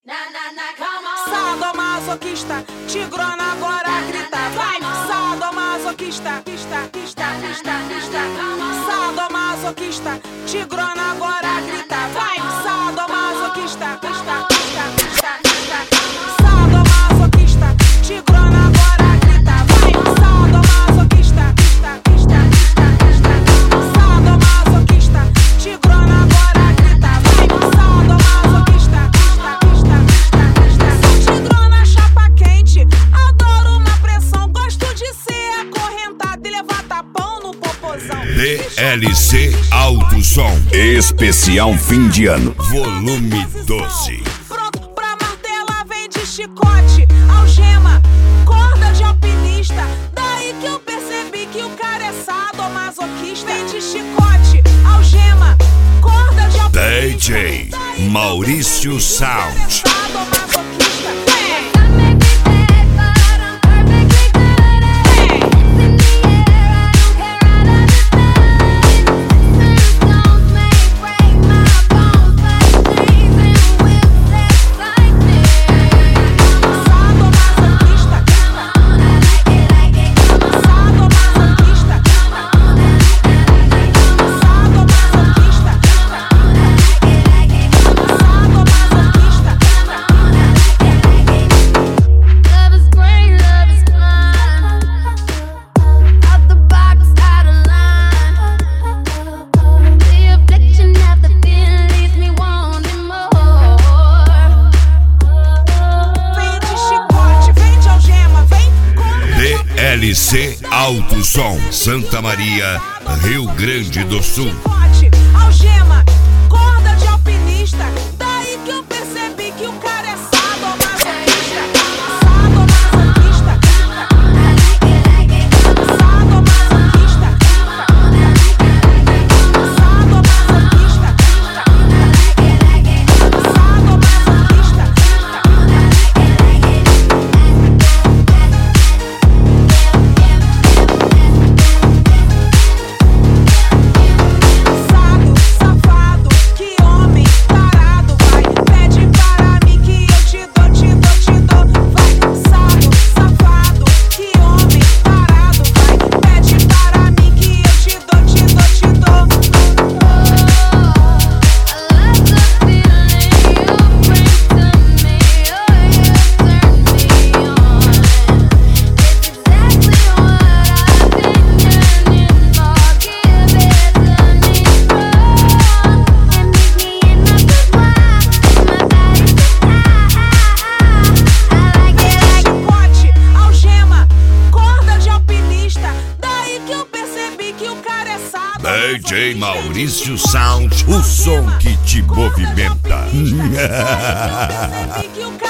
Sadomasoquista, tigrona agora grita. Vai, sadomasoquista, sadomasoquista, tigrona agora grita. Vai, sadomasoquista, sadomasoquista, tigrona agora grita. Vai, sadomasoquista, sadomasoquista, tigrona agora grita. Vai, sadomasoquista, sou tigrona chapa quente, adoro uma pressão, gosto de ser acorrentada e levar tapão no popozão. DLC Alto Som Especial Fim de Ano Volume 12. Pronto pra martelar, vem de chicote, algema, corda de alpinista. Daí que eu percebi que o cara é sadomasoquista. Vem de chicote, algema, corda de alpinista. DJ Maurício Sound. Sadomasoquista. DLC Alto Som Santa Maria, Rio Grande do Sul. Chicote, algema, corda de alpinista. Daí que eu percebi que o cara é sadomasoquista. Sadomasoquista. Sadomasoquista. Sadomasoquista. DJ Maurício Sound, o som que te movimenta.